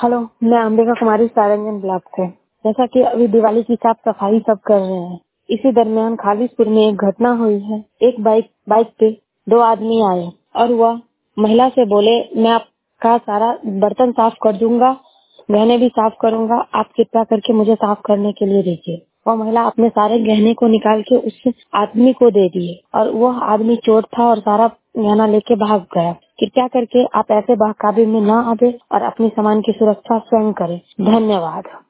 Hello, मैं अंबिका कुमारी Sarangan block से। जैसा कि अभी दिवाली की साफ सफाई सब कर रहे हैं, इसी दरमियान खालिसपुर में एक घटना हुई है। एक बाइक पे दो आदमी आए और वह महिला से बोले, मैं आपका सारा बर्तन साफ कर दूंगा, गहने भी साफ करूंगा, आप कृपया करके मुझे साफ करने के लिए दीजिए। वह महिला अपने सारे गहने को निकाल के उस आदमी को दे दिए और वह आदमी चोर था और सारा गहना लेके भाग गया। कृपया करके आप ऐसे बहकावे में न आवे और अपने सामान की सुरक्षा स्वयं करें। धन्यवाद।